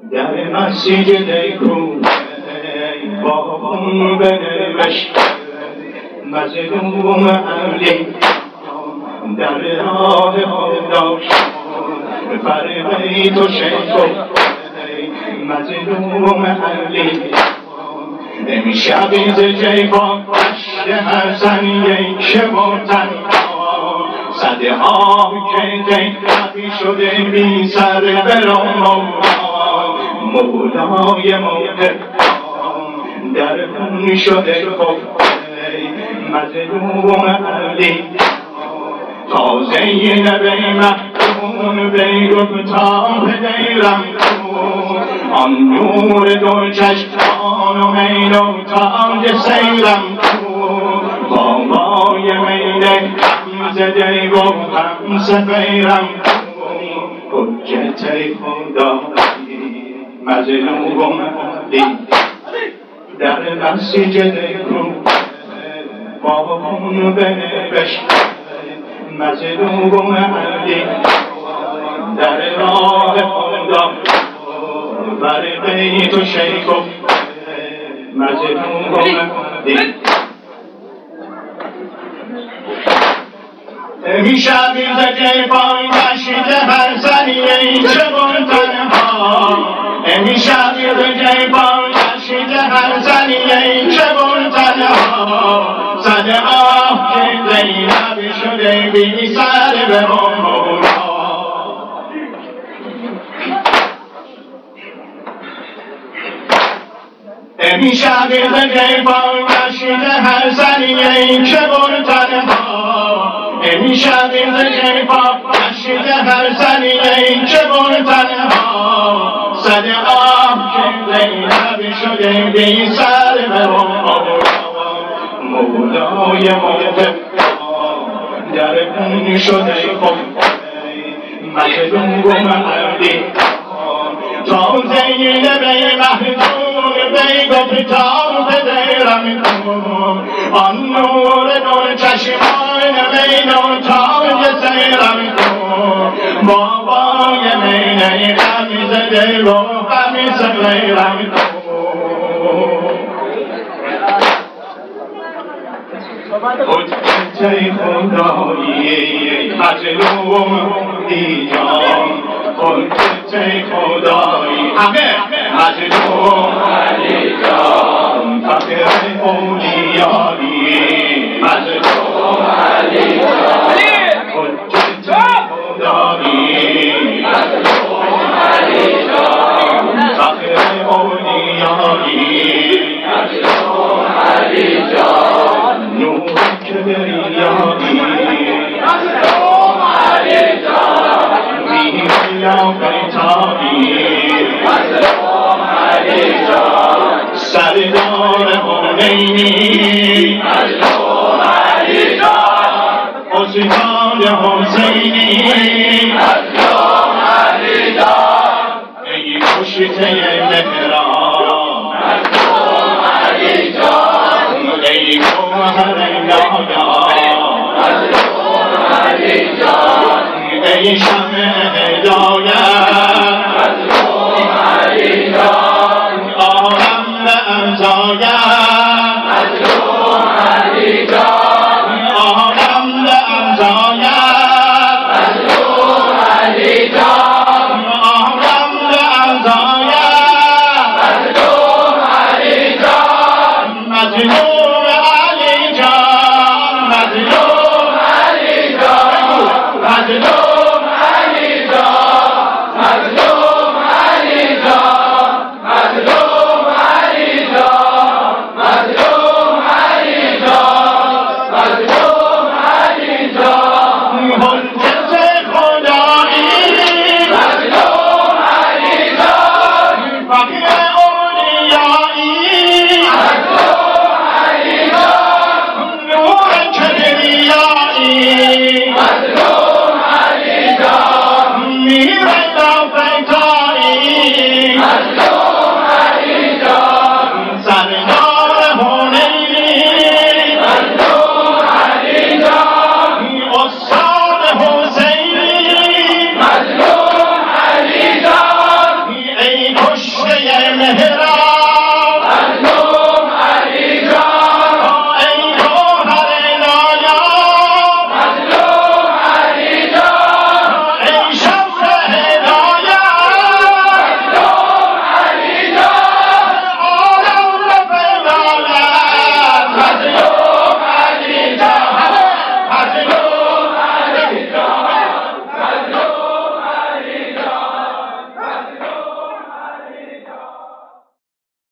در مسجد کوفه با خون بنوشته مظلوم علی در راه خدا شد فرقی تو شکفت مظلوم علی امشب ز جیبان دشت حسن یک وطن صده ها که جیبی شده بی سر برام مولای موقع در خون شده خفته مظلوم علی تازه نبی مفتون بیگفتان دیرم آن نور دو چشمان و میل و تاج سیرم بابای میل هم زده و هم سفیرم حجت خدا مظلوم علی در مسجد کوفه با خون بنوشته مظلوم علی در راه خدا فرقی تو شکفت مظلوم علی امشب ز جیبان دشت حسن یک تنها امشب ز جیبان دشت حسن یک تنها صد آه که زینب شده بی سر به مولا امشب ز جیبان دشت حسن یک تنها امشب ز جیبان دشت حسن یک تنها صد آه که زینب شده بی سر به مولای موقع در خون شده خفته مظلوم علی تازه نبی مفتون بیگفتان دیرم آن نور دو چشمان میل و تاج سیرم بابای میل غم زده و غم سفیرم حجت خدایی مظلوم دیجان حجت خدایی همه مظلوم علی جان فخر اولیایی مظلوم علی جان حجت خدایی مظلوم علی جان فخر اولیایی مظلوم علی جان نور کبریایی مظلوم علی جان میریا بیتایی مظلوم علی جان سردار حنینی مظلوم علی جان استاد حسینی مظلوم علی جان ای کشته مهران مظلوم علی جان ای گوهر لالا مظلوم علی جان ای شمع هدایت